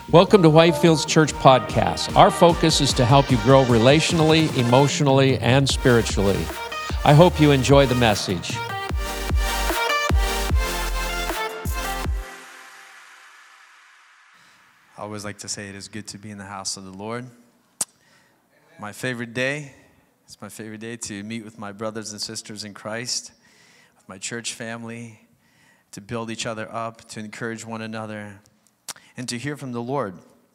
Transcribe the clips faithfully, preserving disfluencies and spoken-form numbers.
Welcome to Whitefields Church Podcast. Our focus is to help you grow relationally, emotionally, and spiritually. I hope you enjoy the message. I always like to say it is good to be in the house of the Lord. My favorite day, it's my favorite day to meet with my brothers and sisters in Christ, with my church family, to build each other up, to encourage one another, and to hear from the Lord.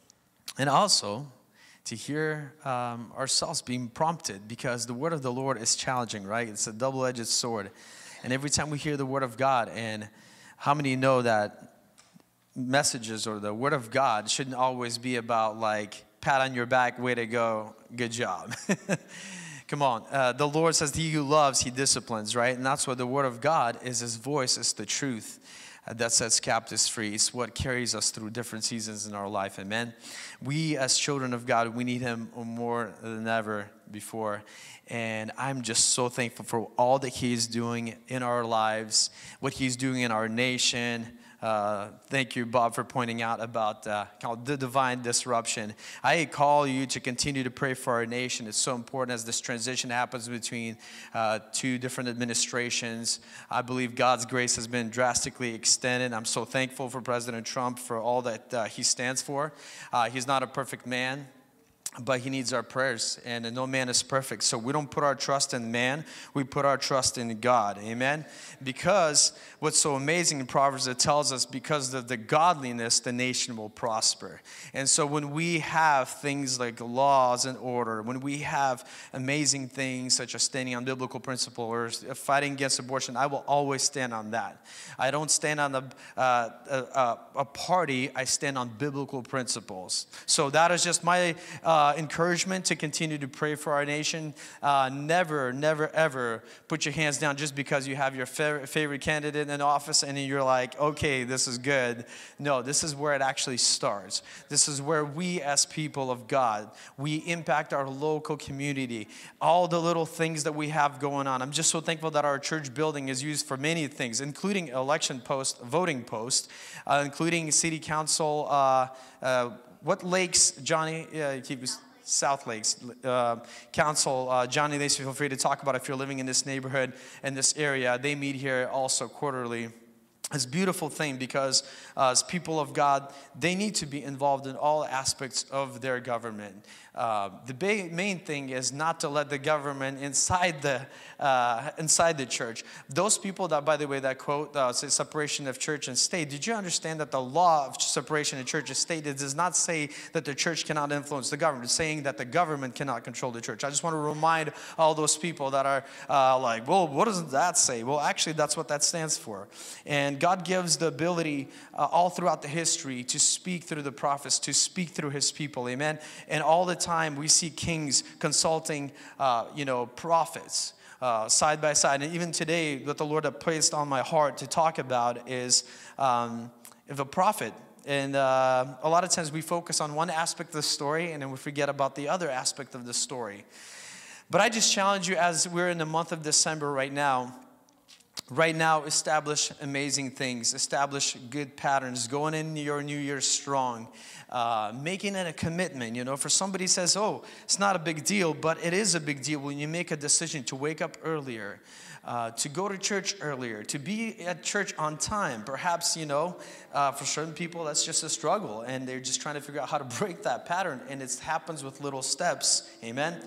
And also to hear um, ourselves being prompted, because the word of the Lord is challenging, right? It's a double-edged sword. And every time we hear the word of God, and how many know that messages or the word of God shouldn't always be about like, pat on your back, way to go, good job. Come on. Uh, the Lord says he who loves, he disciplines, right? And that's what the word of God is. His voice is the truth uh, that sets captives free. It's what carries us through different seasons in our life. Amen. We as children of God, we need him more than ever before. And I'm just so thankful for all that he's doing in our lives, what he's doing in our nation. Uh, thank you, Bob, for pointing out about uh, the divine disruption. I call you to continue to pray for our nation. It's so important as this transition happens between uh, two different administrations. I believe God's grace has been drastically extended. I'm so thankful for President Trump for all that uh, he stands for. Uh, he's not a perfect man, but he needs our prayers, and no man is perfect. So we don't put our trust in man, we put our trust in God. Amen? Because what's so amazing in Proverbs, it tells us because of the godliness, the nation will prosper. And so when we have things like laws and order, when we have amazing things such as standing on biblical principle or fighting against abortion, I will always stand on that. I don't stand on the, uh, a, a party, I stand on biblical principles. So that is just my uh, encouragement to continue to pray for our nation. Uh, never, never, ever put your hands down just because you have your fa- favorite candidate in office and you're like, okay, this is good. No, this is where it actually starts. This is where we as people of God, we impact our local community, all the little things that we have going on. I'm just so thankful that our church building is used for many things, including election post, voting post, uh, including city council, uh, uh, what lakes, Johnny, uh, he was South Lakes uh, Council, uh, Johnny Lacey, feel free to talk about if you're living in this neighborhood, in this area. They meet here also quarterly. It's a beautiful thing because uh, as people of God, they need to be involved in all aspects of their government. Uh, the ba- main thing is not to let the government inside the uh, inside the church. Those people that, by the way, that quote uh, say separation of church and state. Did you understand that the law of separation of church and state, it does not say that the church cannot influence the government. It's saying that the government cannot control the church. I just want to remind all those people that are uh, like, well, what does that say? Well, actually, that's what that stands for. And God gives the ability uh, all throughout the history to speak through the prophets, to speak through his people. Amen. And all the time we see kings consulting, uh, you know, prophets uh, side by side. And even today, what the Lord has placed on my heart to talk about is um, if a prophet. And uh, a lot of times we focus on one aspect of the story and then we forget about the other aspect of the story. But I just challenge you, as we're in the month of December right now, Right now, establish amazing things. Establish good patterns. Going in your new year strong. Uh, making it a commitment. You know, for somebody says, oh, it's not a big deal, but it is a big deal when you make a decision to wake up earlier, uh, to go to church earlier, to be at church on time. Perhaps, you know, uh, for certain people, that's just a struggle, and they're just trying to figure out how to break that pattern, and it happens with little steps. Amen?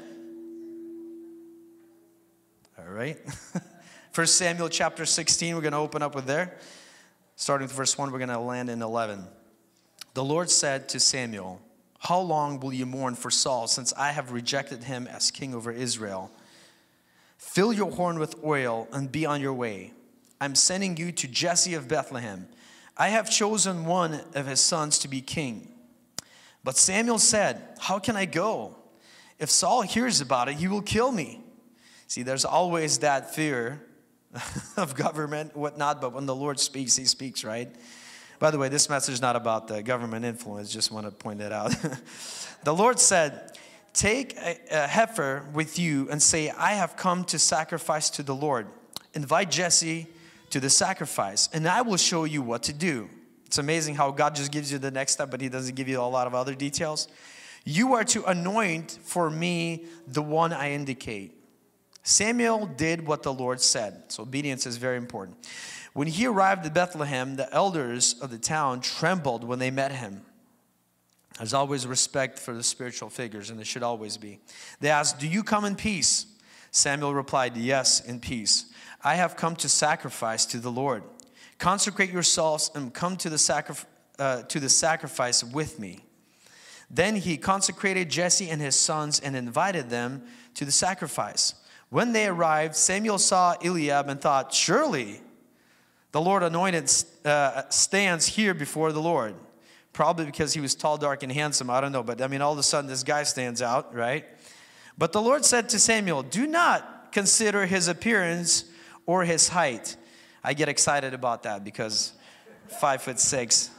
All right. First Samuel chapter sixteen, we're going to open up with there. Starting with verse one, we're going to land in eleven. The Lord said to Samuel, how long will you mourn for Saul, since I have rejected him as king over Israel? Fill your horn with oil and be on your way. I'm sending you to Jesse of Bethlehem. I have chosen one of his sons to be king. But Samuel said, how can I go? If Saul hears about it, he will kill me. See, there's always that fear of government, whatnot, but when the Lord speaks, he speaks, right? By the way, this message is not about the government influence, just want to point that out. The Lord said, take a, a heifer with you and say, I have come to sacrifice to the Lord. Invite Jesse to the sacrifice, and I will show you what to do. It's amazing how God just gives you the next step, but he doesn't give you a lot of other details. You are to anoint for me the one I indicate. Samuel did what the Lord said. So obedience is very important. When he arrived at Bethlehem, the elders of the town trembled when they met him. There's always respect for the spiritual figures, and there should always be. They asked, "Do you come in peace?" Samuel replied, "Yes, in peace. I have come to sacrifice to the Lord. Consecrate yourselves and come to the, sacri- uh, to the sacrifice with me." Then he consecrated Jesse and his sons and invited them to the sacrifice. When they arrived, Samuel saw Eliab and thought, "Surely the Lord anointed uh, stands here before the Lord." Probably because he was tall, dark, and handsome. I don't know. But I mean, all of a sudden, this guy stands out, right? But the Lord said to Samuel, "Do not consider his appearance or his height." I get excited about that because five foot six.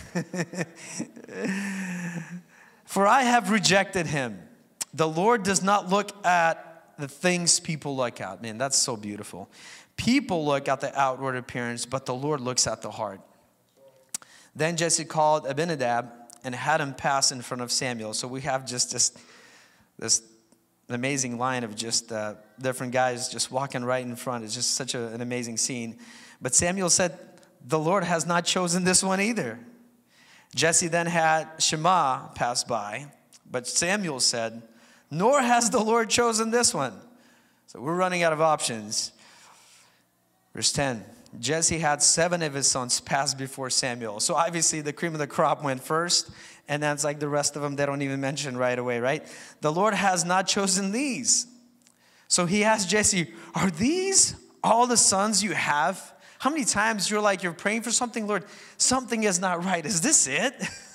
"For I have rejected him. The Lord does not look at the things people look at." Man, that's so beautiful. People look at the outward appearance, but the Lord looks at the heart. Then Jesse called Abinadab and had him pass in front of Samuel. So we have just this, this amazing line of just uh, different guys just walking right in front. It's just such a, an amazing scene. But Samuel said, "The Lord has not chosen this one either." Jesse then had Shammah pass by, but Samuel said, "Nor has the Lord chosen this one." So we're running out of options. Verse ten, Jesse had seven of his sons pass before Samuel. So obviously the cream of the crop went first, and that's like the rest of them they don't even mention right away, right? "The Lord has not chosen these." So he asked Jesse, "Are these all the sons you have?" How many times you're like, you're praying for something, "Lord, something is not right. Is this it?"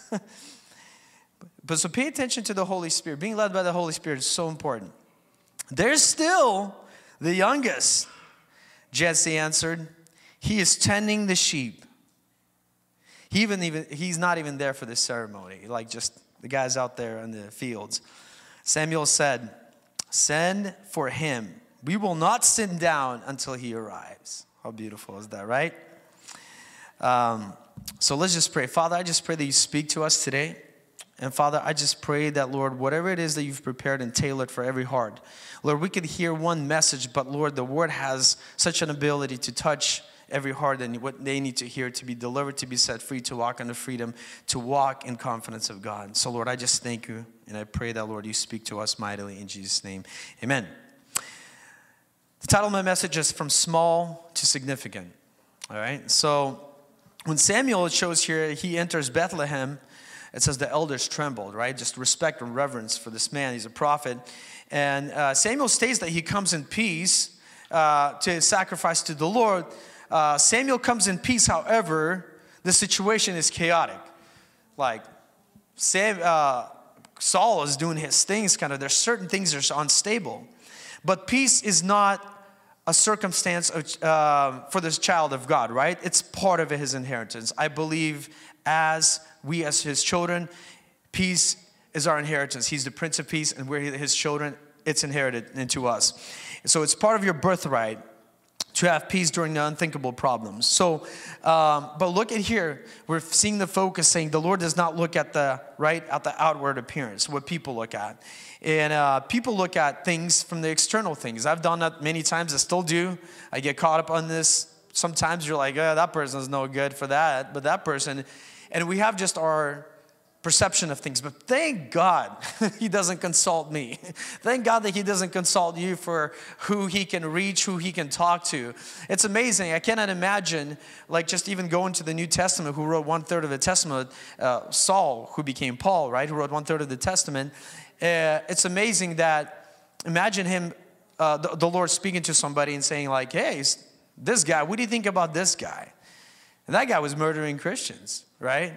But so pay attention to the Holy Spirit. Being led by the Holy Spirit is so important. "There's still the youngest," Jesse answered. "He is tending the sheep." He even, even he's not even there for this ceremony. Like just the guys out there in the fields. Samuel said, "Send for him. We will not sit down until he arrives." How beautiful is that, right? Um, so let's just pray. Father, I just pray that you speak to us today. And Father, I just pray that, Lord, whatever it is that you've prepared and tailored for every heart, Lord, we could hear one message, but Lord, the word has such an ability to touch every heart and what they need to hear to be delivered, to be set free, to walk in the freedom, to walk in confidence of God. So Lord, I just thank you, and I pray that, Lord, you speak to us mightily in Jesus' name. Amen. The title of my message is From Small to Significant. All right, so when Samuel, it shows here, he enters Bethlehem, it says the elders trembled, right? Just respect and reverence for this man. He's a prophet. And uh, Samuel states that he comes in peace uh, to sacrifice to the Lord. Uh, Samuel comes in peace, however, the situation is chaotic. Like, Sam, uh, Saul is doing his things, kind of. There's certain things that are unstable. But peace is not a circumstance of, uh, for this child of God, right? It's part of his inheritance. I believe as we as his children, peace is our inheritance. He's the Prince of Peace, and we're his children. It's inherited into us. So it's part of your birthright to have peace during the unthinkable problems. So, um, but look at here. We're seeing the focus saying the Lord does not look at the, right, at the outward appearance, what people look at. And uh, people look at things from the external things. I've done that many times. I still do. I get caught up on this. Sometimes you're like, oh, that person's no good for that. But that person, and we have just our perception of things. But thank God he doesn't consult me. Thank God that he doesn't consult you for who he can reach, who he can talk to. It's amazing. I cannot imagine, like, just even going to the New Testament, who wrote one third of the Testament, uh, Saul, who became Paul, right, who wrote one third of the Testament. Uh, it's amazing that, imagine him, uh, the, the Lord speaking to somebody and saying like, hey, this guy, what do you think about this guy? And that guy was murdering Christians, right?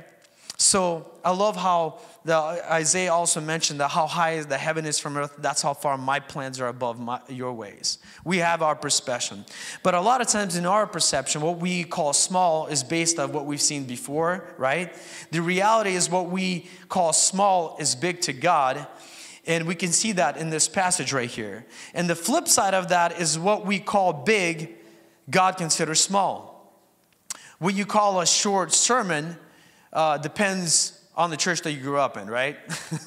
So I love how the Isaiah also mentioned that how high the heaven is from earth, that's how far my plans are above my, your ways. We have our perception. But a lot of times in our perception, what we call small is based on what we've seen before, right? The reality is what we call small is big to God. And we can see that in this passage right here. And the flip side of that is what we call big, God considers small. What you call a short sermon, uh, depends on the church that you grew up in, right?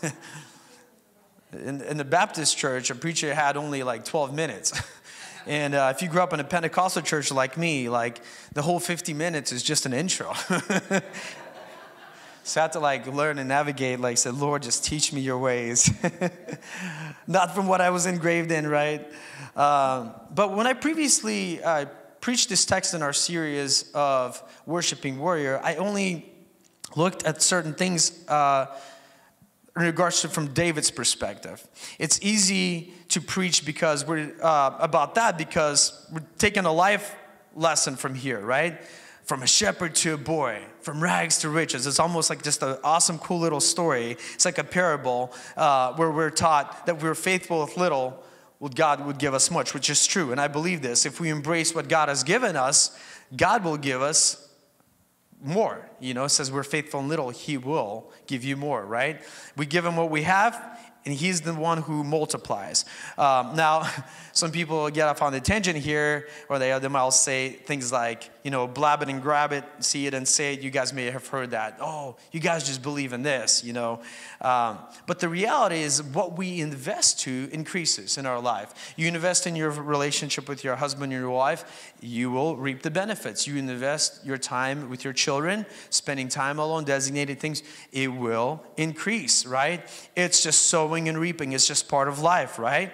in, in the Baptist church, a preacher had only like twelve minutes. And uh, if you grew up in a Pentecostal church like me, like the whole fifty minutes is just an intro. So I had to like learn and navigate, like said, Lord, just teach me your ways. Not from what I was engraved in, right? Um, but when I previously uh, preached this text in our series of Worshiping Warrior, I only looked at certain things uh, in regards to from David's perspective. It's easy to preach because we're uh, about that because we're taking a life lesson from here, right? From a shepherd to a boy, from rags to riches. It's almost like just an awesome, cool little story. It's like a parable uh, where we're taught that we're faithful with little, well, God would give us much, which is true. And I believe this. If we embrace what God has given us, God will give us more. You know, it says we're faithful in little, He will give you more, right? We give Him what we have, and He's the one who multiplies. Um, now, some people get off on the tangent here, or they, they might say things like, you know, blab it and grab it, see it and say it. You guys may have heard that. Oh, you guys just believe in this, you know. Um, but the reality is what we invest to increases in our life. You invest in your relationship with your husband and your wife, you will reap the benefits. You invest your time with your children, spending time alone, designated things, it will increase, right? It's just sowing and reaping. It's just part of life, right?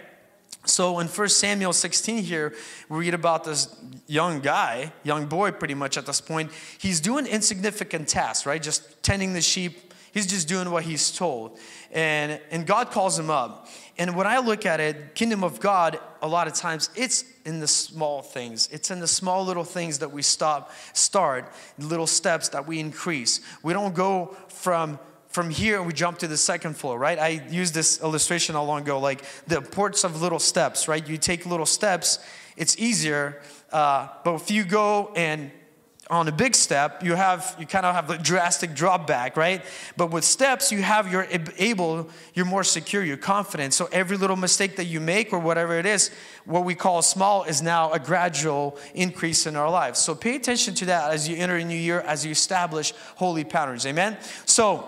So in First Samuel sixteen here, we read about this young guy, young boy pretty much at this point. He's doing insignificant tasks, right? Just tending the sheep. He's just doing what he's told. And, and God calls him up. And when I look at it, kingdom of God, a lot of times, it's in the small things. It's in the small little things that we stop, start, little steps that we increase. We don't go from From here, we jump to the second floor, right? I used this illustration not long ago, like the importance of little steps, right? You take little steps, it's easier. Uh, but if you go and on a big step, you have you kind of have a drastic drop back, right? But with steps, you have you're able, you're more secure, you're confident. So every little mistake that you make or whatever it is, what we call small is now a gradual increase in our lives. So pay attention to that as you enter a new year, as you establish holy patterns. Amen? So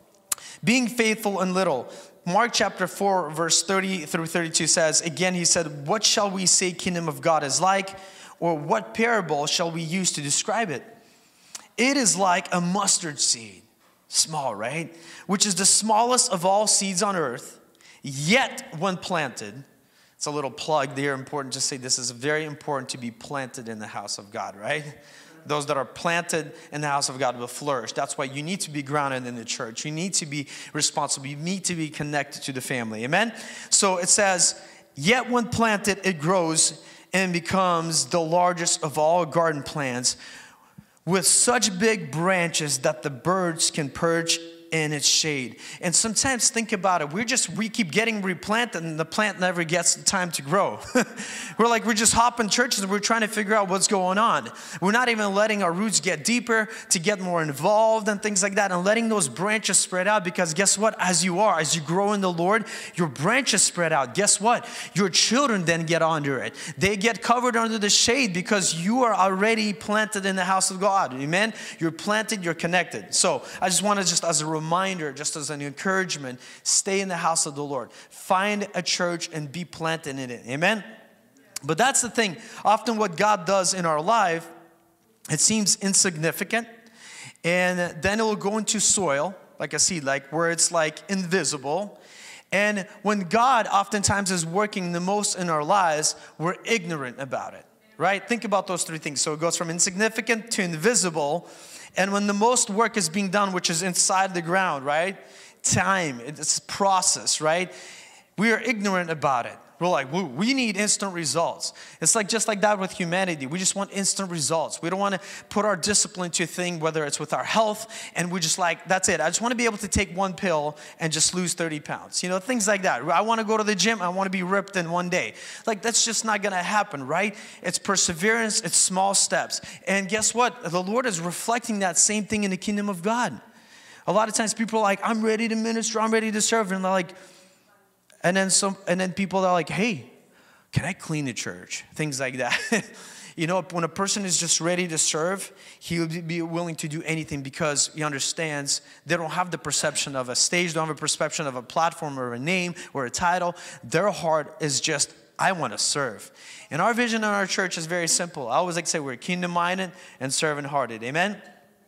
being faithful in little. Mark chapter four, verse thirty through thirty-two says, again, he said, what shall we say kingdom of God is like? Or what parable shall we use to describe it? It is like a mustard seed. Small, right? Which is the smallest of all seeds on earth. Yet when planted, it's a little plug there, important to say this is very important to be planted in the house of God, right? Those that are planted in the house of God will flourish. That's why you need to be grounded in the church. You need to be responsible. You need to be connected to the family. Amen? So it says, yet when planted, it grows and becomes the largest of all garden plants with such big branches that the birds can perch in its shade. And sometimes think about it. We're just, we keep getting replanted and the plant never gets the time to grow. We're like, we're just hopping churches and we're trying to figure out what's going on. We're not even letting our roots get deeper, to get more involved and things like that, and letting those branches spread out, because guess what? As you are, as you grow in the Lord, your branches spread out. Guess what? Your children then get under it. They get covered under the shade because you are already planted in the house of God. Amen? You're planted, you're connected. So I just want to just as a reminder, just as an encouragement, stay in the house of the Lord. Find a church and be planted in it. Amen? But that's the thing. Often what God does in our life, it seems insignificant. And then it will go into soil, like a seed, like where it's like invisible. And when God oftentimes is working the most in our lives, we're ignorant about it. Right? Think about those three things. So it goes from insignificant to invisible. And when the most work is being done, which is inside the ground, right? Time, it's a process, right? We are ignorant about it. We're like, we need instant results. It's like just like that with humanity. We just want instant results. We don't want to put our discipline to a thing, whether it's with our health, and we're just like, that's it. I just want to be able to take one pill and just lose thirty pounds. You know, things like that. I want to go to the gym. I want to be ripped in one day. Like, that's just not going to happen, right? It's perseverance. It's small steps. And guess what? The Lord is reflecting that same thing in the kingdom of God. A lot of times people are like, I'm ready to minister. I'm ready to serve. And they're like, And then some, and then people are like, hey, can I clean the church? Things like that. You know, when a person is just ready to serve, he'll be willing to do anything because he understands they don't have the perception of a stage, don't have a perception of a platform or a name or a title. Their heart is just, I want to serve. And our vision in our church is very simple. I always like to say we're kingdom-minded and servant-hearted. Amen?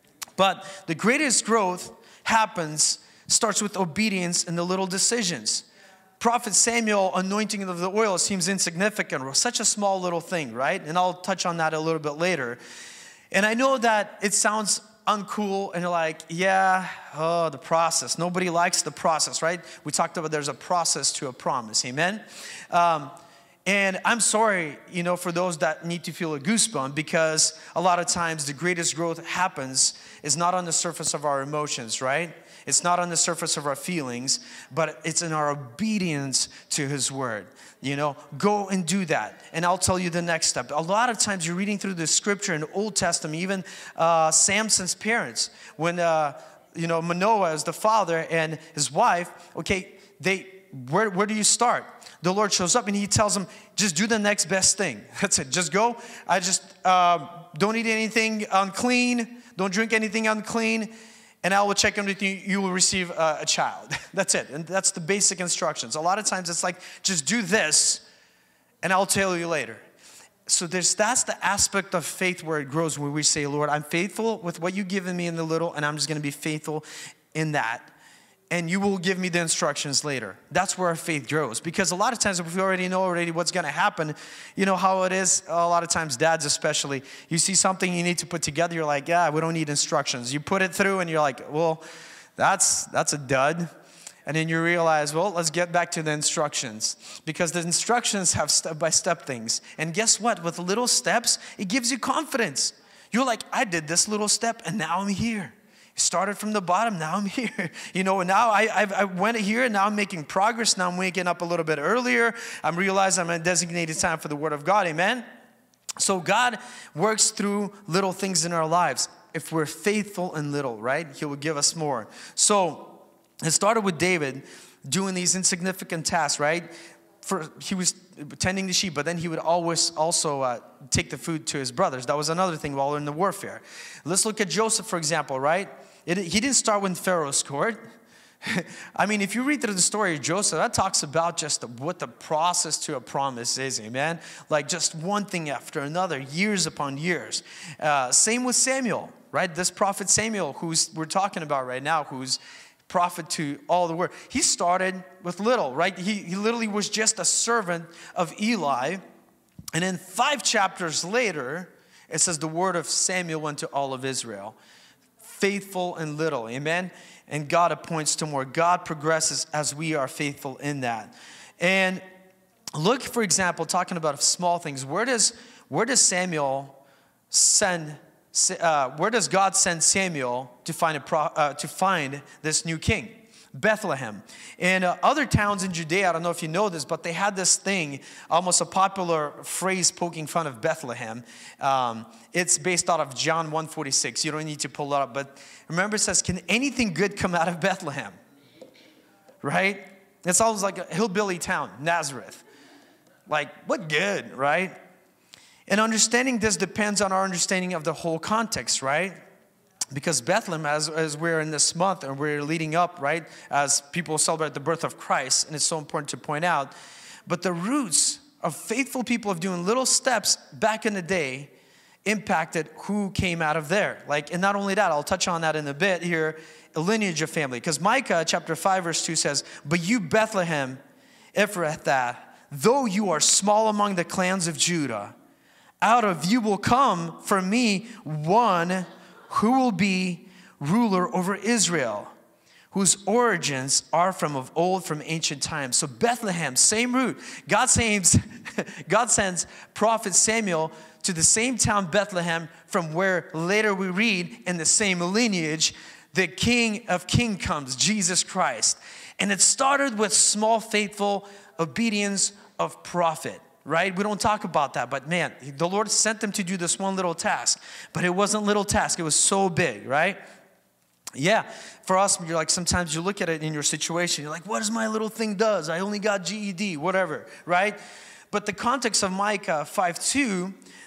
But the greatest growth happens, starts with obedience and the little decisions. Prophet Samuel anointing of the oil seems insignificant, such a small little thing, right? And I'll touch on that a little bit later. And I know that it sounds uncool and you're like, yeah, oh, the process. Nobody likes the process, right? We talked about there's a process to a promise, amen? Um, and I'm sorry, you know, for those that need to feel a goosebump, because a lot of times the greatest growth happens is not on the surface of our emotions, right? It's not on the surface of our feelings, but it's in our obedience to His word. You know, go and do that. And I'll tell you the next step. A lot of times you're reading through the scripture in the Old Testament, even uh, Samson's parents, when, uh, you know, Manoah is the father and his wife, okay, they, where, where do you start? The Lord shows up and He tells them, just do the next best thing. That's it. Just go. I just uh, don't eat anything unclean. Don't drink anything unclean. And I will check in with you, you will receive a, a child. That's it. And that's the basic instructions. A lot of times it's like, just do this and I'll tell you later. So there's that's the aspect of faith where it grows, where we say, Lord, I'm faithful with what you've given me in the little, and I'm just going to be faithful in that. And you will give me the instructions later. That's where our faith grows. Because a lot of times if we already know already what's going to happen, you know how it is, a lot of times dads especially, you see something you need to put together, you're like, yeah, we don't need instructions. You put it through and you're like, well, that's that's a dud. And then you realize, well, let's get back to the instructions. Because the instructions have step-by-step things. And guess what? With little steps, it gives you confidence. You're like, I did this little step and now I'm here. Started from the bottom, now I'm here. You know, now I, I've, I went here, and now I'm making progress. Now I'm waking up a little bit earlier. I'm realizing I'm in a designated time for the Word of God, amen? So God works through little things in our lives. If we're faithful in little, right, He will give us more. So it started with David doing these insignificant tasks, right? For, he was tending the sheep, but then he would always also uh, take the food to his brothers. That was another thing while in the warfare. Let's look at Joseph, for example, right? It, he didn't start with Pharaoh's court. I mean, if you read through the story of Joseph, that talks about just the, what the process to a promise is, amen? Like just one thing after another, years upon years. Uh, same with Samuel, right? This prophet Samuel, who's we're talking about right now, who's prophet to all the world. He started with little, right? He, he literally was just a servant of Eli. And then five chapters later, it says the word of Samuel went to all of Israel. Faithful and little, amen? And God appoints to more. God progresses as we are faithful in that. And look, for example, talking about small things. Where does, where does Samuel send Uh, where does God send Samuel to find a pro, uh, to find this new king? Bethlehem. And uh, other towns in Judea, I don't know if you know this, but they had this thing, almost a popular phrase poking fun of Bethlehem. Um, it's based out of John one forty-six. You don't need to pull it up, but remember it says, can anything good come out of Bethlehem? Right? It's always like a hillbilly town, Nazareth. Like, what good, right? And understanding this depends on our understanding of the whole context, right? Because Bethlehem, as, as we're in this month and we're leading up, right, as people celebrate the birth of Christ, and it's so important to point out, but the roots of faithful people of doing little steps back in the day impacted who came out of there. Like, and not only that, I'll touch on that in a bit here, a lineage of family. Because Micah chapter five verse two says, but you Bethlehem, Ephrathah, though you are small among the clans of Judah, out of you will come for me one who will be ruler over Israel, whose origins are from of old, from ancient times. So Bethlehem, same root. God sends, God sends prophet Samuel to the same town Bethlehem from where later we read in the same lineage, the King of Kings comes, Jesus Christ. And it started with small, faithful obedience of prophet. Right? We don't talk about that, but man, the Lord sent them to do this one little task, but it wasn't a little task. It was so big, right? Yeah, for us, you're like, sometimes you look at it in your situation, you're like, what does my little thing does? I only got G E D, whatever, right? But the context of Micah five two,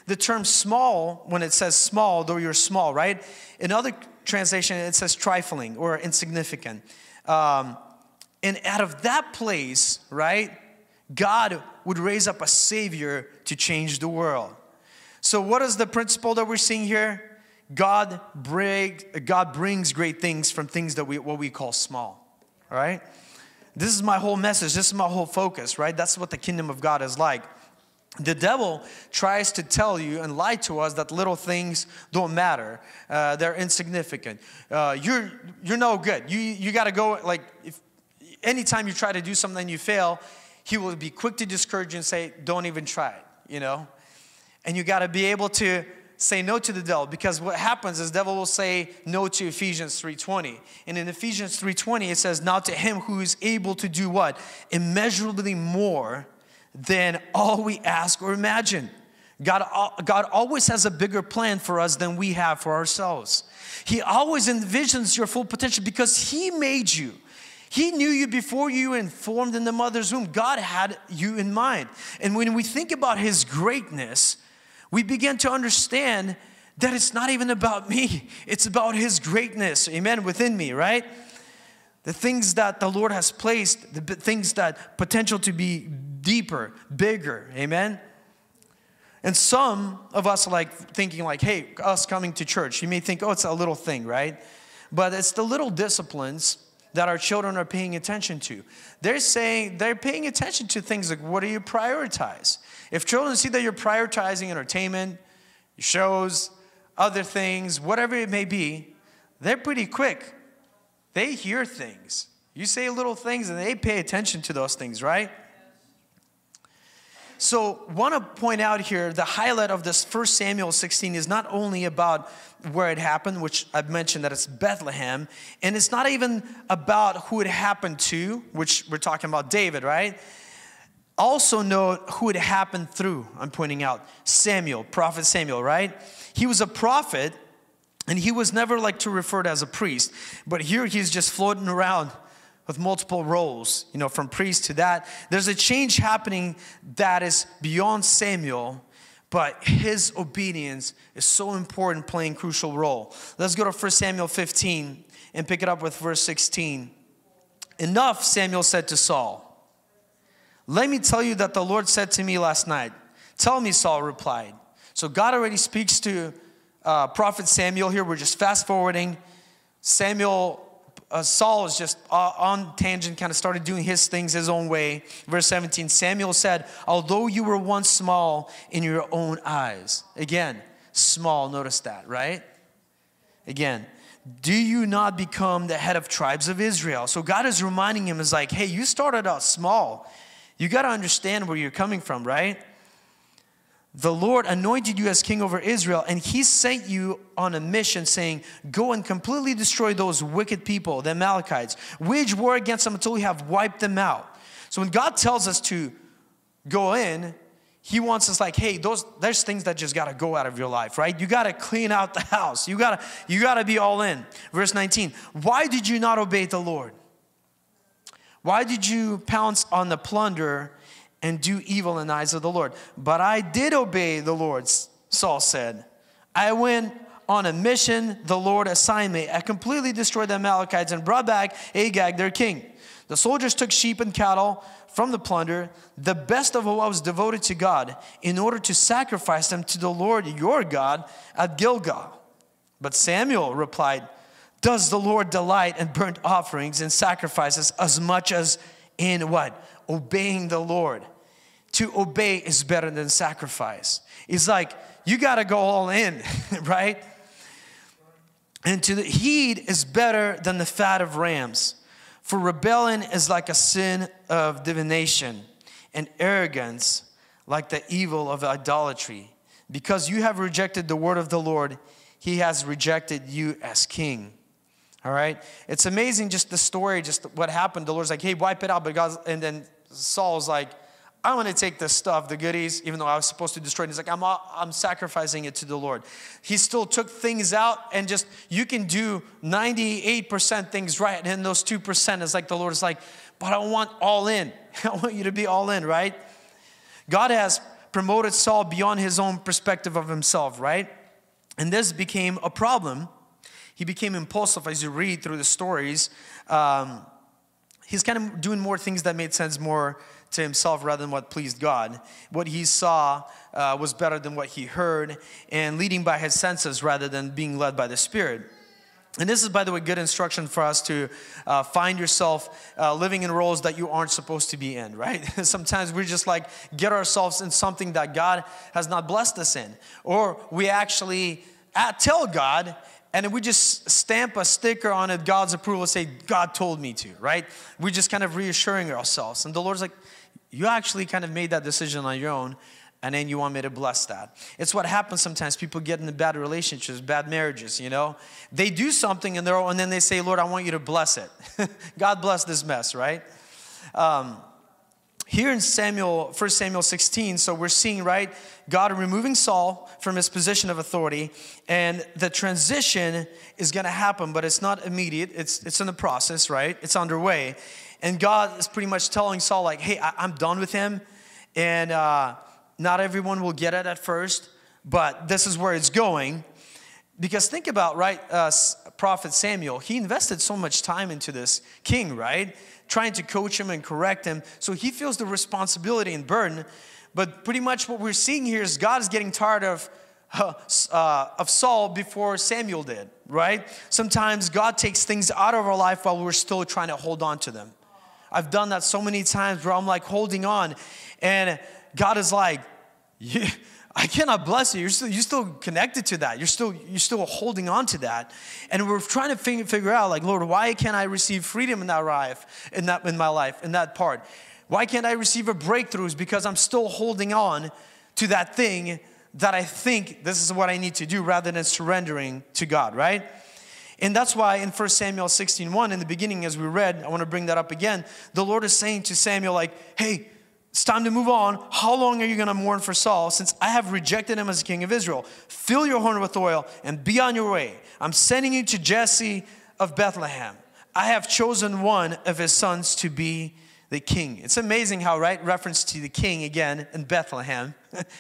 the term small, when it says small, though you're small, right? In other translation, it says trifling or insignificant. Um, and out of that place, right, God would raise up a Savior to change the world. So what is the principle that we're seeing here? God, bring, God brings great things from things that we what we call small, all right? This is my whole message. This is my whole focus, right? That's what the kingdom of God is like. The devil tries to tell you and lie to us that little things don't matter. Uh, they're insignificant. Uh, you're you're no good. You you got to go, like, if anytime you try to do something and you fail, he will be quick to discourage you and say, don't even try it, you know? And you got to be able to say no to the devil, because what happens is the devil will say no to Ephesians three twenty. And in Ephesians three twenty, it says, now to him who is able to do what? Immeasurably more than all we ask or imagine. God, God always has a bigger plan for us than we have for ourselves. He always envisions your full potential because he made you. He knew you before you were formed in the mother's womb. God had you in mind. And when we think about his greatness, we begin to understand that it's not even about me. It's about his greatness, amen, within me, right? The things that the Lord has placed, the things that potential to be deeper, bigger, amen? And some of us are like thinking like, hey, us coming to church, you may think, oh, it's a little thing, right? But it's the little disciplines that our children are paying attention to. They're saying, they're paying attention to things like, what do you prioritize? If children see that you're prioritizing entertainment, shows, other things, whatever it may be, they're pretty quick. They hear things. You say little things and they pay attention to those things, right? So want to point out here, the highlight of this First Samuel sixteen is not only about where it happened, which I've mentioned that it's Bethlehem, and it's not even about who it happened to, which we're talking about David, right? Also note who it happened through, I'm pointing out. Samuel, prophet Samuel, right? He was a prophet, and he was never like to referred as a priest, but here he's just floating around with multiple roles, you know, from priest to that. There's a change happening that is beyond Samuel, but his obedience is so important, playing a crucial role. Let's go to First Samuel fifteen and pick it up with verse sixteen. Enough, Samuel said to Saul. Let me tell you that the Lord said to me last night. Tell me, Saul replied. So God already speaks to uh, prophet Samuel here. We're just fast forwarding. Samuel Uh, Saul is just uh, on tangent, kind of started doing his things his own way. Verse seventeen, Samuel said, although you were once small in your own eyes. Again, small, notice that, right? Again, do you not become the head of tribes of Israel? So God is reminding him, is like, hey, you started out small. You got to understand where you're coming from, right? The Lord anointed you as king over Israel, and he sent you on a mission saying, go and completely destroy those wicked people, the Amalekites. Wage war against them until you have wiped them out. So when God tells us to go in, he wants us like, hey, those there's things that just got to go out of your life, right? You got to clean out the house. You got to you got to be all in. Verse nineteen, why did you not obey the Lord? Why did you pounce on the plunder and do evil in the eyes of the Lord? But I did obey the Lord, Saul said. I went on a mission the Lord assigned me. I completely destroyed the Amalekites and brought back Agag, their king. The soldiers took sheep and cattle from the plunder, the best of what was devoted to God, in order to sacrifice them to the Lord your God at Gilgal. But Samuel replied, does the Lord delight in burnt offerings and sacrifices as much as in what? Obeying the Lord. To obey is better than sacrifice. It's like, you got to go all in, right? And to the heed is better than the fat of rams. For rebellion is like a sin of divination, and arrogance like the evil of idolatry. Because you have rejected the word of the Lord, he has rejected you as king. All right? It's amazing just the story, just what happened. The Lord's like, hey, wipe it out. But God, and then Saul's like, I'm going to take this stuff, the goodies, even though I was supposed to destroy it. He's like, I'm, I'm sacrificing it to the Lord. He still took things out, and just, you can do ninety-eight percent things right. And then those two percent is like, the Lord is like, but I want all in. I want you to be all in, right? God has promoted Saul beyond his own perspective of himself, right? And this became a problem. He became impulsive as you read through the stories. Um, he's kind of doing more things that made sense more to himself rather than what pleased God. What he saw uh, was better than what he heard, and leading by his senses rather than being led by the Spirit. And this is, by the way, good instruction for us to uh, find yourself uh, living in roles that you aren't supposed to be in, right? Sometimes we just like get ourselves in something that God has not blessed us in. Or we actually uh, tell God, and we just stamp a sticker on it, God's approval, say, God told me to, right? We're just kind of reassuring ourselves. And the Lord's like, you actually kind of made that decision on your own, and then you want me to bless that. It's what happens sometimes. People get into bad relationships, bad marriages, you know. They do something and, they're, and then they say, Lord, I want you to bless it. God bless this mess, right? Um, here in Samuel, First Samuel sixteen, so we're seeing, right, God removing Saul from his position of authority, and the transition is going to happen, but it's not immediate. It's, it's in the process, right? It's underway. And God is pretty much telling Saul, like, hey, I, I'm done with him, and uh, not everyone will get it at first, but this is where it's going. Because think about, right, uh, Prophet Samuel, he invested so much time into this king, right? Trying to coach him and correct him. So he feels the responsibility and burden. But pretty much what we're seeing here is God is getting tired of, uh, uh, of Saul before Samuel did, right? Sometimes God takes things out of our life while we're still trying to hold on to them. I've done that so many times where I'm like holding on, and God is like, yeah, I cannot bless you. You're still, you're still connected to that. You're still, you're still holding on to that. And we're trying to figure, figure out, like, Lord, why can't I receive freedom in that life, in that, in my life, in that part? Why can't I receive a breakthrough? It's because I'm still holding on to that thing that I think this is what I need to do rather than surrendering to God, right? And that's why in First Samuel sixteen one, in the beginning, as we read, I want to bring that up again, the Lord is saying to Samuel, like, hey, it's time to move on. How long are you going to mourn for Saul since I have rejected him as king of Israel? Fill your horn with oil and be on your way. I'm sending you to Jesse of Bethlehem. I have chosen one of his sons to be the king. It's amazing how, right, reference to the king again in Bethlehem.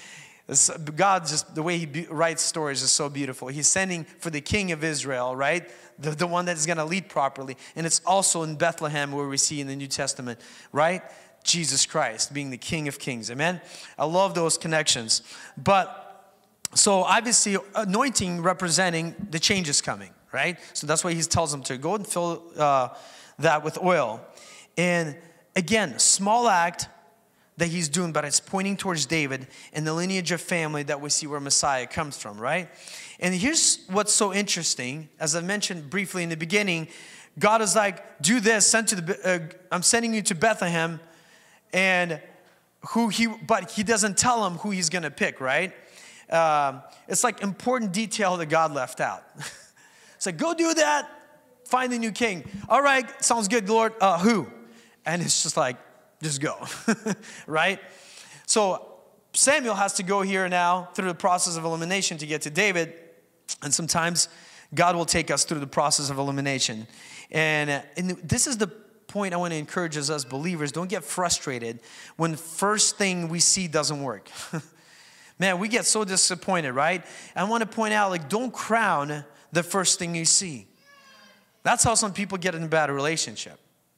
God, just the way he be, writes stories is so beautiful. He's sending for the king of Israel, right? The, the one that is going to lead properly. And it's also in Bethlehem where we see in the New Testament, right? Jesus Christ being the King of Kings. Amen? I love those connections. But, so obviously, anointing representing the changes coming, right? So that's why he tells them to go and fill uh, that with oil. And again, small act that he's doing, but it's pointing towards David and the lineage of family that we see where Messiah comes from, right? And here's what's so interesting. As I mentioned briefly in the beginning, God is like, do this, send to the, uh, I'm sending you to Bethlehem, and who he, but he doesn't tell him who he's going to pick, right? Um, it's like important detail that God left out. It's like, go do that, find the new king. All right, sounds good, Lord. Uh, who? And it's just like, just go, right? So Samuel has to go here now through the process of elimination to get to David. And sometimes God will take us through the process of elimination. And, uh, and this is the point I want to encourage us as believers. Don't get frustrated when the first thing we see doesn't work. Man, we get so disappointed, right? I want to point out, like, don't crown the first thing you see. That's how some people get in a bad relationship.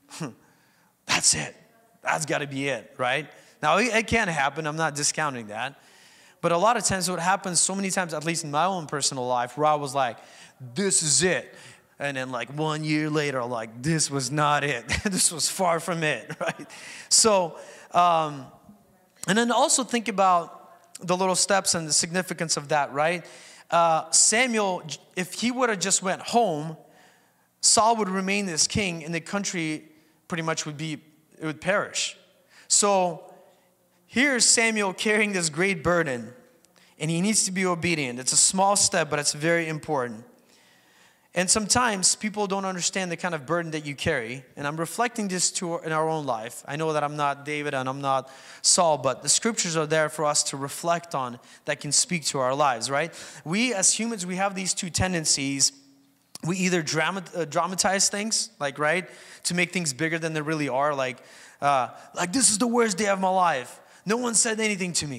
That's it. That's got to be it, right? Now, it can happen. I'm not discounting that. But a lot of times what happens so many times, at least in my own personal life, where I was like, this is it. And then like one year later, I'm like, this was not it. This was far from it, right? So, um, and then also think about the little steps and the significance of that, right? Uh, Samuel, if he would have just went home, Saul would remain as king and the country pretty much would be, it would perish. So here's Samuel carrying this great burden, and he needs to be obedient. It's a small step, but it's very important. And sometimes people don't understand the kind of burden that you carry. And I'm reflecting this to in our own life. I know that I'm not David and I'm not Saul, but the scriptures are there for us to reflect on that can speak to our lives, right? We as humans, we have these two tendencies. We either drama, uh, dramatize things, like, right, to make things bigger than they really are. Like, uh, like this is the worst day of my life. No one said anything to me.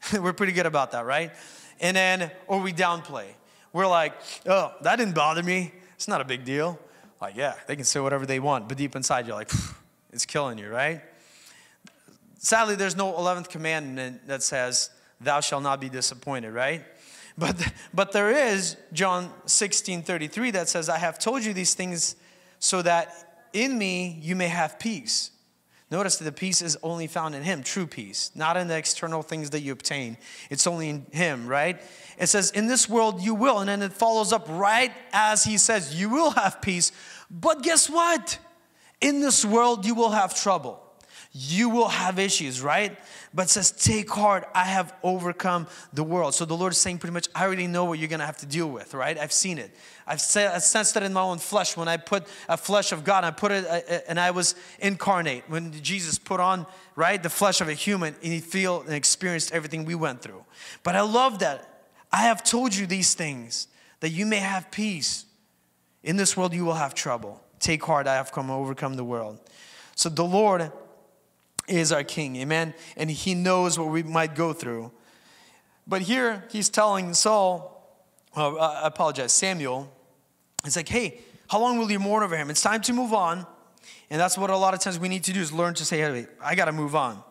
We're pretty good about that, right? And then, or we downplay. We're like, oh, that didn't bother me. It's not a big deal. Like, yeah, they can say whatever they want. But deep inside, you're like, it's killing you, right? Sadly, there's no eleventh commandment that says, thou shalt not be disappointed, right? But, but there is John sixteen thirty-three that says, I have told you these things so that in me you may have peace. Notice that the peace is only found in him, true peace, not in the external things that you obtain. It's only in him, right? It says, in this world you will, and then it follows up right as he says, you will have peace. But guess what? In this world you will have trouble. You will have issues, right? But it says, take heart, I have overcome the world. So the Lord is saying pretty much, I already know what you're going to have to deal with, right? I've seen it. I've sensed it in my own flesh. When I put a flesh of God, I put it, and I was incarnate. When Jesus put on, right, the flesh of a human, and he feel and experienced everything we went through. But I love that. I have told you these things, that you may have peace. In this world you will have trouble. Take heart, I have come to overcome the world. So the Lord is our King, amen? And he knows what we might go through. But here he's telling Saul, uh, I apologize, Samuel, it's like, hey, how long will you mourn over him? It's time to move on. And that's what a lot of times we need to do, is learn to say, hey, I got to move on.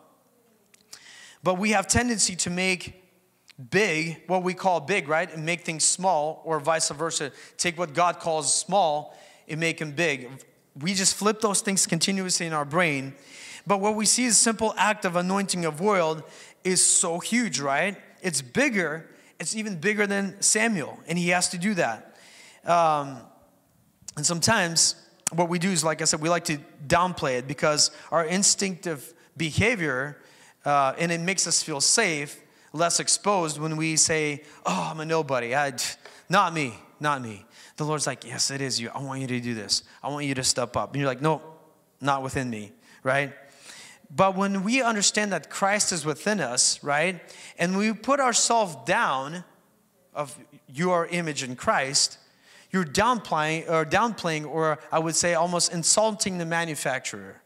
But we have tendency to make big what we call big, right? And make things small, or vice versa. Take what God calls small and make them big. We just flip those things continuously in our brain. But what we see is simple act of anointing of oil is so huge, right? It's bigger. It's even bigger than Samuel, and he has to do that. Um, and sometimes what we do is, like I said, we like to downplay it because our instinctive behavior, uh, and it makes us feel safe, less exposed when we say, oh, I'm a nobody. I, not me, not me. The Lord's like, yes, it is you. I want you to do this. I want you to step up. And you're like, no, not within me, right? But when we understand that Christ is within us, right, and we put ourselves down of your image in Christ, you're downplaying, or downplaying, or I would say almost insulting the manufacturer.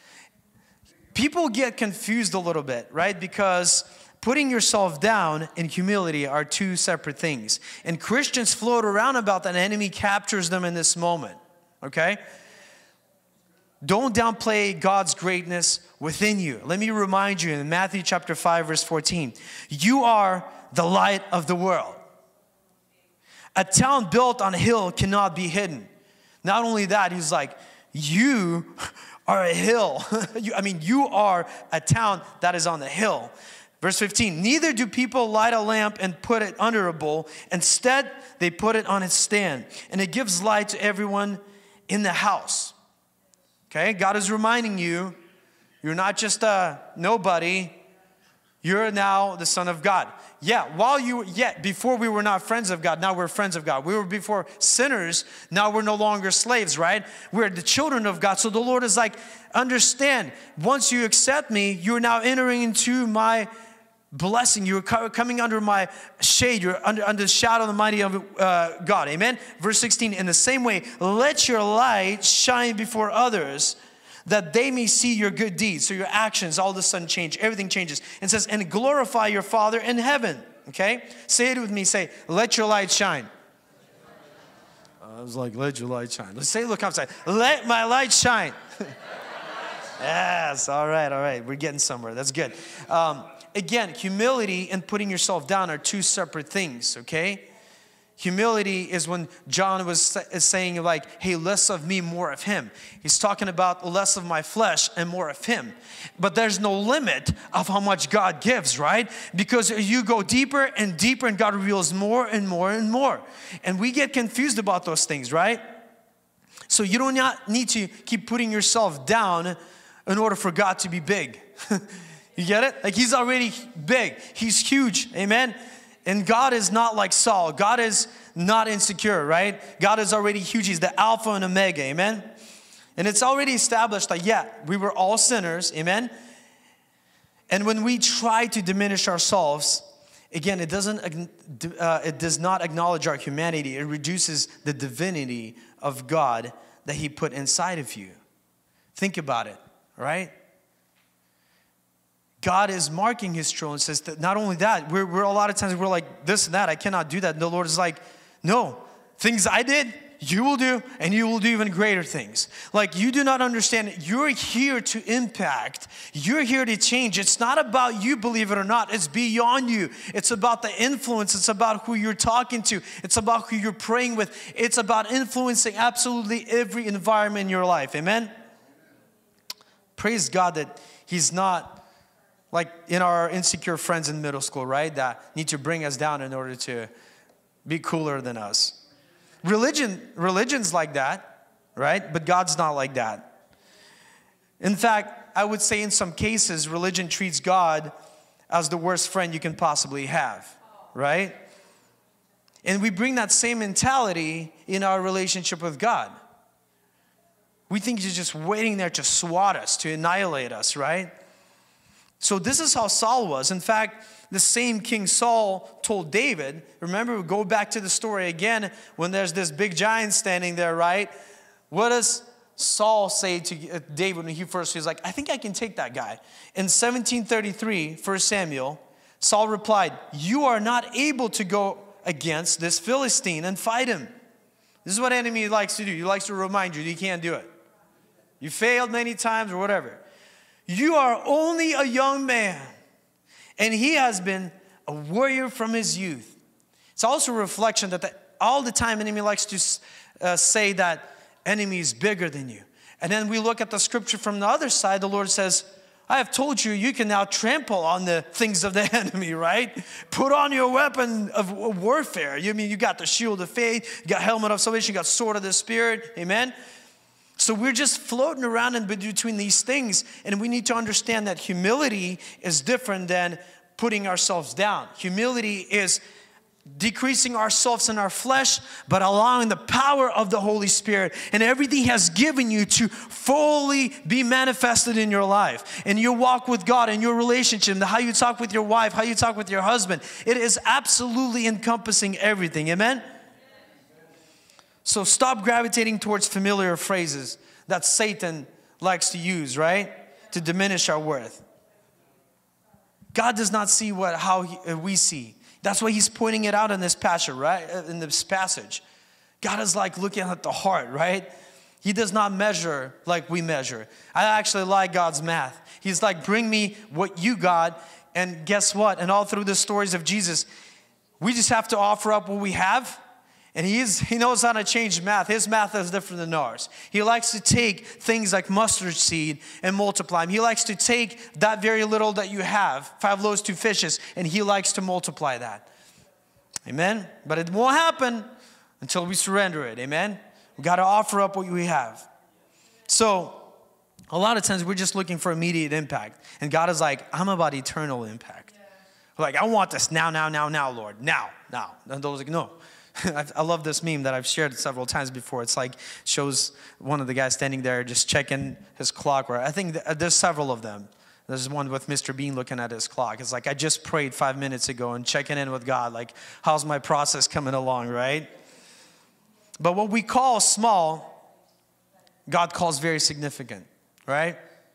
People get confused a little bit, right, because putting yourself down and humility are two separate things. And Christians float around about that, and the enemy captures them in this moment, okay? Don't downplay God's greatness within you. Let me remind you in Matthew chapter five, verse fourteen. You are the light of the world. A town built on a hill cannot be hidden. Not only that, he's like, you are a hill. you, I mean, you are a town that is on the hill. Verse fifteen, neither do people light a lamp and put it under a bowl. Instead, they put it on its stand, and it gives light to everyone in the house. Okay, God is reminding you, you're not just a nobody, you're now the son of God. Yeah, while you, yeah, before we were not friends of God, now we're friends of God. We were before sinners, now we're no longer slaves, right? We're the children of God. So the Lord is like, understand, once you accept me, you're now entering into my blessing. You're coming under my shade. You're under, under the shadow of the mighty of uh, God. Amen. Verse sixteen, in the same way, let your light shine before others, that they may see your good deeds. So your actions all of a sudden change. Everything changes. And says, and glorify your Father in heaven. Okay? Say it with me. Say, let your light shine. I was like, let your light shine. Let's say, look outside. Let my light shine. Yes. All right. All right. We're getting somewhere. That's good. Um, Again, humility and putting yourself down are two separate things, okay? Humility is when John was is saying like, hey, less of me, more of him. He's talking about less of my flesh and more of him. But there's no limit of how much God gives, right? Because you go deeper and deeper and God reveals more and more and more. And we get confused about those things, right? So you do not need to keep putting yourself down in order for God to be big. You get it? Like he's already big. He's huge. Amen? And God is not like Saul. God is not insecure, right? God is already huge. He's the Alpha and Omega. Amen? And it's already established that, yeah, we were all sinners. Amen? And when we try to diminish ourselves, again, it doesn't, uh, it does not acknowledge our humanity. It reduces the divinity of God that he put inside of you. Think about it, right? God is marking his throne and says that not only that, we're, we're a lot of times we're like this and that, I cannot do that. And the Lord is like, no, things I did, you will do, and you will do even greater things. Like, you do not understand, you're here to impact. You're here to change. It's not about you, believe it or not. It's beyond you. It's about the influence. It's about who you're talking to. It's about who you're praying with. It's about influencing absolutely every environment in your life. Amen? Praise God that he's not like in our insecure friends in middle school, right? That need to bring us down in order to be cooler than us. Religion, religion's like that, right? But God's not like that. In fact, I would say in some cases, religion treats God as the worst friend you can possibly have, right? And we bring that same mentality in our relationship with God. We think he's just waiting there to swat us, to annihilate us, right? So this is how Saul was. In fact, the same King Saul told David, remember, we go back to the story again, when there's this big giant standing there, right? What does Saul say to David when he first, he's like, I think I can take that guy. In seventeen thirty-three, First Samuel, Saul replied, you are not able to go against this Philistine and fight him. This is what enemy likes to do. He likes to remind you that you can't do it. You failed many times or whatever. You are only a young man, and he has been a warrior from his youth. It's also a reflection that the, all the time enemy likes to uh, say that enemy is bigger than you. And then we look at the scripture from the other side. The Lord says, I have told you, you can now trample on the things of the enemy, right? Put on your weapon of warfare. You mean you got the shield of faith, you got helmet of salvation, you got sword of the Spirit, amen? So we're just floating around in between these things, and we need to understand that humility is different than putting ourselves down. Humility is decreasing ourselves in our flesh, but allowing the power of the Holy Spirit and everything He has given you to fully be manifested in your life. And your walk with God and your relationship, how you talk with your wife, how you talk with your husband, it is absolutely encompassing everything. Amen? So stop gravitating towards familiar phrases that Satan likes to use, right? To diminish our worth. God does not see what how he, we see. That's why He's pointing it out in this passage, right? In this passage. God is like looking at the heart, right? He does not measure like we measure. I actually like God's math. He's like, bring me what you got, and guess what? And all through the stories of Jesus, we just have to offer up what we have. And he, is, he knows how to change math. His math is different than ours. He likes to take things like mustard seed and multiply them. He likes to take that very little that you have, five loaves, two fishes, and He likes to multiply that. Amen? But it won't happen until we surrender it. Amen? We got to offer up what we have. So, a lot of times we're just looking for immediate impact. And God is like, I'm about eternal impact. Yeah. Like, I want this now, now, now, now, Lord. Now, now. And those like, no. I love this meme that I've shared several times before. It's like, shows one of the guys standing there just checking his clock. Or I think there's several of them. There's one with Mister Bean looking at his clock. It's like, I just prayed five minutes ago and checking in with God. Like, how's my process coming along, right? But what we call small, God calls very significant, right?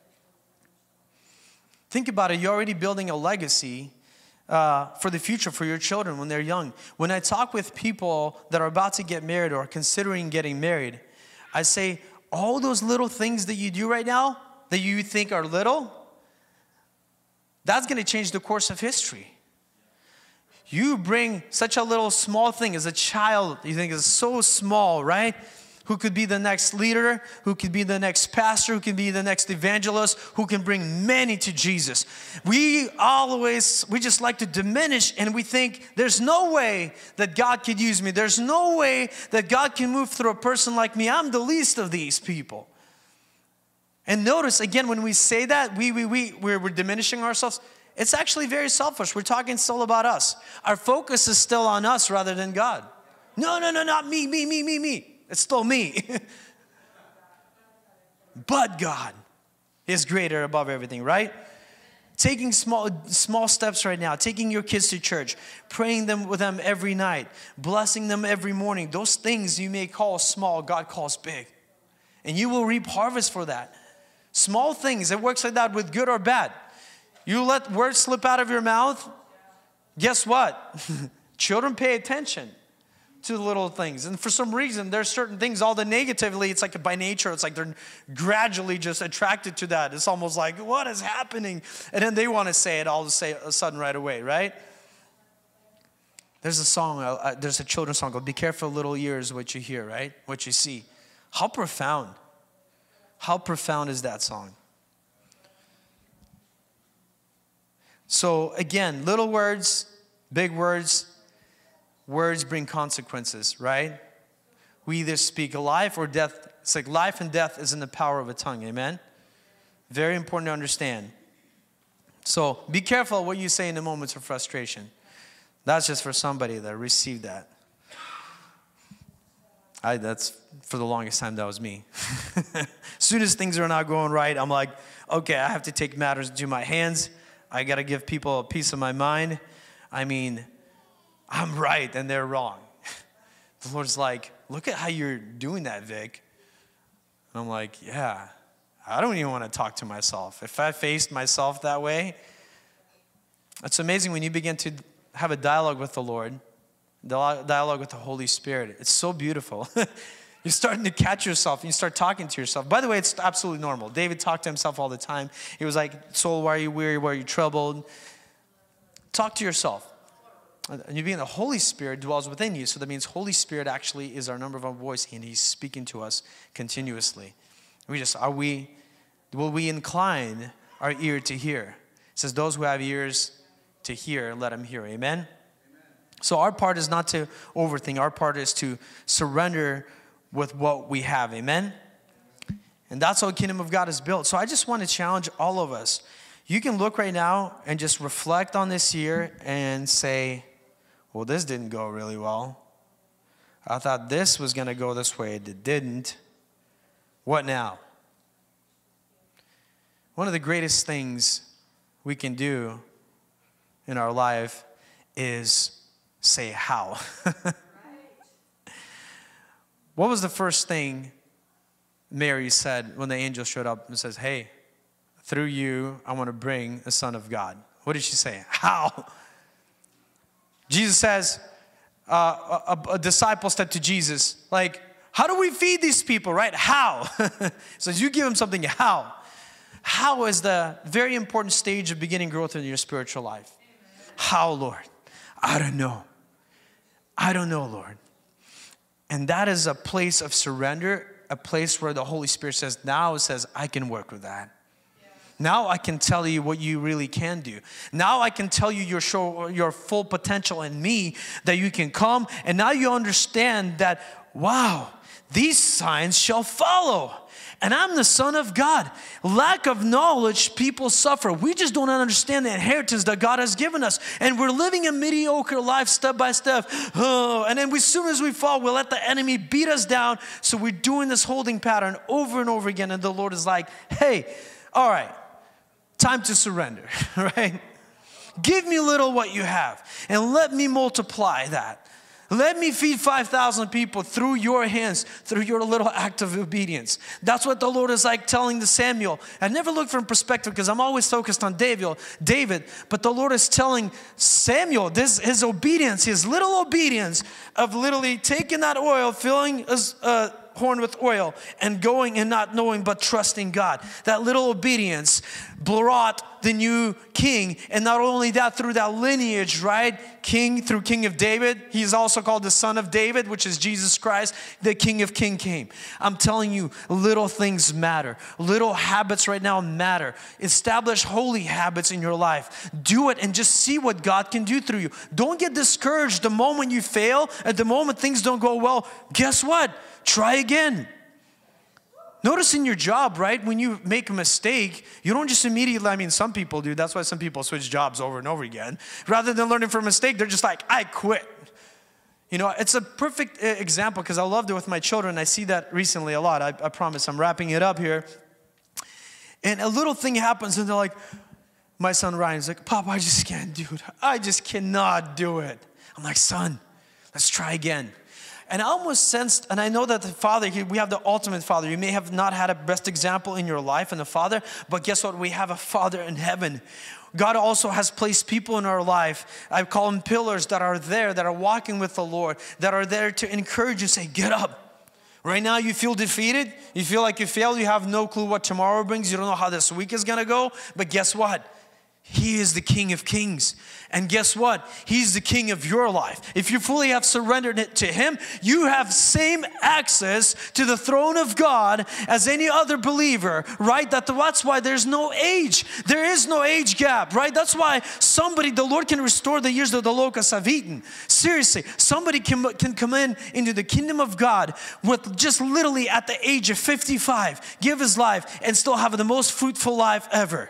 Think about it. You're already building a legacy Uh, for the future, for your children when they're young. When I talk with people that are about to get married or considering getting married, I say, all those little things that you do right now that you think are little, that's going to change the course of history. You bring such a little small thing as a child, you think is so small, right? Who could be the next leader, who could be the next pastor, who could be the next evangelist, who can bring many to Jesus. We always, we just like to diminish, and we think there's no way that God could use me. There's no way that God can move through a person like me. I'm the least of these people. And notice, again, when we say that, we, we, we, we're, we're diminishing ourselves. It's actually very selfish. We're talking still about us. Our focus is still on us rather than God. No, no, no, not me, me, me, me, me. It's still me. But God is greater above everything, right? Taking small small steps right now, taking your kids to church, praying them with them every night, blessing them every morning. Those things you may call small, God calls big. And you will reap harvest for that. Small things, it works like that with good or bad. You let words slip out of your mouth, guess what? Children pay attention to the little things. And for some reason, there's certain things, all the negatively, it's like by nature, it's like they're gradually just attracted to that. It's almost like, what is happening? And then they want to say it all of a sudden right away, right? There's a song, uh, there's a children's song called Be Careful Little Ears What You Hear, right? What you see. How profound. How profound is that song? So again, little words, big words, words bring consequences, right? We either speak life or death. It's like life and death is in the power of a tongue, amen? Very important to understand. So be careful what you say in the moments of frustration. That's just for somebody that received that. I, that's, for the longest time, that was me. As soon as things are not going right, I'm like, okay, I have to take matters into my hands. I got to give people a piece of my mind. I mean, I'm right and they're wrong. The Lord's like, look at how you're doing that, Vic. And I'm like, yeah, I don't even want to talk to myself. If I faced myself that way, it's amazing when you begin to have a dialogue with the Lord, dialogue with the Holy Spirit. It's so beautiful. You're starting to catch yourself and you start talking to yourself. By the way, it's absolutely normal. David talked to himself all the time. He was like, soul, why are you weary? Why are you troubled? Talk to yourself. And you being the Holy Spirit dwells within you. So that means Holy Spirit actually is our number one voice and he's speaking to us continuously. We just, are we, will we incline our ear to hear? It says those who have ears to hear, let them hear. Amen? Amen. So our part is not to overthink. Our part is to surrender with what we have. Amen? And that's how the kingdom of God is built. So I just want to challenge all of us. You can look right now and just reflect on this year and say, well, this didn't go really well. I thought this was going to go this way. It didn't. What now? One of the greatest things we can do in our life is say how. What was the first thing Mary said when the angel showed up and says, hey, through you, I want to bring the Son of God? What did she say? How? Jesus says, uh, a, a disciple said to Jesus, like, how do we feed these people, right? How? So you give them something, how? How is the very important stage of beginning growth in your spiritual life? How, Lord? I don't know. I don't know, Lord. And that is a place of surrender, a place where the Holy Spirit says, now it says, I can work with that. Now I can tell you what you really can do. Now I can tell you your show, your full potential in me, that you can come. And now you understand that, wow, these signs shall follow. And I'm the Son of God. Lack of knowledge, people suffer. We just don't understand the inheritance that God has given us. And we're living a mediocre life step by step. Oh, and then we, as soon as we fall, we let the enemy beat us down. So we're doing this holding pattern over and over again. And the Lord is like, hey, all right, time to surrender, right? Give me little what you have and let me multiply that. Let me feed five thousand people through your hands, through your little act of obedience. That's what the Lord is like telling to Samuel. I never look from perspective because I'm always focused on David, David. But the Lord is telling Samuel, this his obedience, his little obedience of literally taking that oil, filling his uh, horn with oil and going and not knowing but trusting God. That little obedience brought the new king. And not only that, through that lineage, right? King through King of David. He's also called the Son of David, which is Jesus Christ. The King of King came. I'm telling you, little things matter. Little habits right now matter. Establish holy habits in your life. Do it and just see what God can do through you. Don't get discouraged the moment you fail. At the moment things don't go well. Guess what? Try again. Notice in your job, right, when you make a mistake, you don't just immediately, I mean, some people do. That's why some people switch jobs over and over again. Rather than learning from a mistake, they're just like, I quit. You know, it's a perfect example because I loved it with my children. I see that recently a lot. I, I promise I'm wrapping it up here. And a little thing happens and they're like, my son Ryan's like, Papa, I just can't do it. I just cannot do it. I'm like, son, let's try again. And I almost sensed, and I know that the Father, we have the ultimate Father. You may have not had a best example in your life in the Father, but guess what? We have a Father in heaven. God also has placed people in our life. I call them pillars that are there, that are walking with the Lord, that are there to encourage you, say, get up. Right now you feel defeated. You feel like you failed. You have no clue what tomorrow brings. You don't know how this week is going to go. But guess what? He is the King of Kings. And guess what? He's the King of your life. If you fully have surrendered it to Him, you have same access to the throne of God as any other believer, right? That, that's why there's no age. There is no age gap, right? That's why somebody, the Lord can restore the years that the locusts have eaten. Seriously, somebody can, can come in into the kingdom of God with just literally at the age of fifty-five, give his life and still have the most fruitful life ever.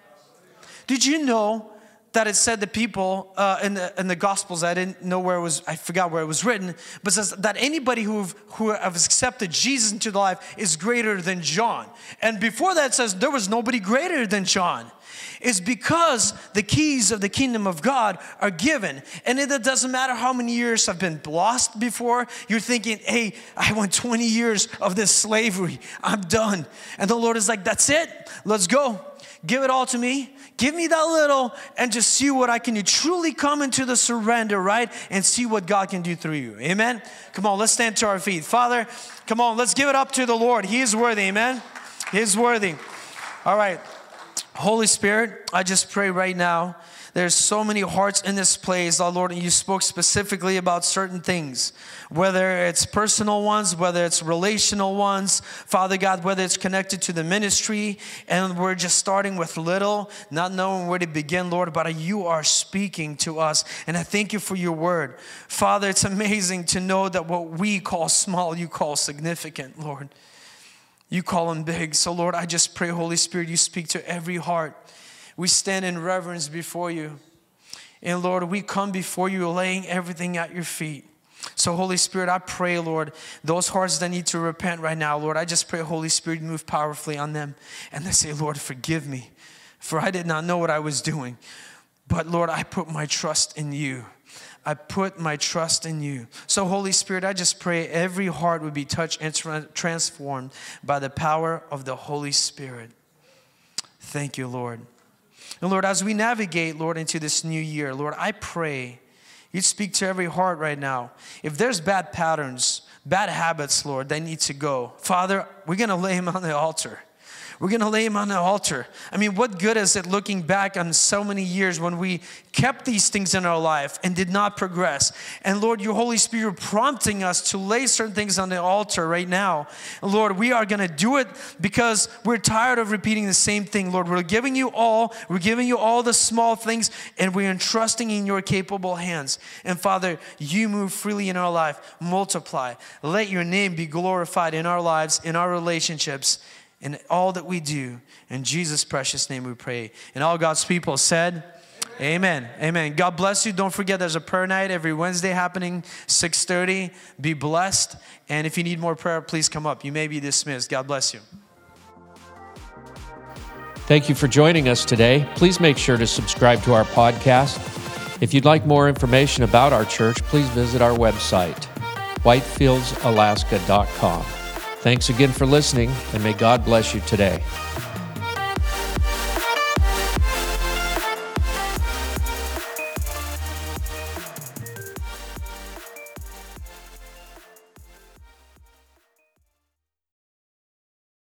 Did you know that it said that people uh, in the in the Gospels, I didn't know where it was, I forgot where it was written, but it says that anybody who who has accepted Jesus into their life is greater than John. And before that it says there was nobody greater than John. It's because the keys of the kingdom of God are given. And it doesn't matter how many years have been lost before. You're thinking, hey, I went twenty years of this slavery. I'm done. And the Lord is like, that's it. Let's go. Give it all to me. Give me that little and just see what I can do. Truly come into the surrender, right? And see what God can do through you. Amen? Come on, let's stand to our feet. Father, come on, let's give it up to the Lord. He is worthy. Amen? He is worthy. All right. Holy Spirit, I just pray right now. There's so many hearts in this place, oh Lord, and you spoke specifically about certain things, whether it's personal ones, whether it's relational ones, Father God, whether it's connected to the ministry, and we're just starting with little, not knowing where to begin, Lord, but you are speaking to us, and I thank you for your word. Father, it's amazing to know that what we call small, you call significant, Lord. You call them big. So Lord, I just pray, Holy Spirit, you speak to every heart. We stand in reverence before you. And Lord, we come before you laying everything at your feet. So Holy Spirit, I pray, Lord, those hearts that need to repent right now, Lord, I just pray, Holy Spirit, move powerfully on them. And they say, Lord, forgive me, for I did not know what I was doing. But Lord, I put my trust in you. I put my trust in you. So Holy Spirit, I just pray every heart would be touched and tra- transformed by the power of the Holy Spirit. Thank you, Lord. And Lord, as we navigate, Lord, into this new year, Lord, I pray you'd speak to every heart right now. If there's bad patterns, bad habits, Lord, they need to go. Father, we're going to lay them on the altar. We're going to lay him on the altar. I mean, what good is it looking back on so many years when we kept these things in our life and did not progress? And Lord, your Holy Spirit prompting us to lay certain things on the altar right now. Lord, we are going to do it because we're tired of repeating the same thing. Lord, we're giving you all. We're giving you all the small things and we're entrusting in your capable hands. And Father, you move freely in our life. Multiply. Let your name be glorified in our lives, in our relationships, in all that we do. In Jesus' precious name we pray. And all God's people said, Amen. Amen. Amen. God bless you. Don't forget there's a prayer night every Wednesday happening, six thirty. Be blessed. And if you need more prayer, please come up. You may be dismissed. God bless you. Thank you for joining us today. Please make sure to subscribe to our podcast. If you'd like more information about our church, please visit our website, whitefields alaska dot com. Thanks again for listening, and may God bless you today.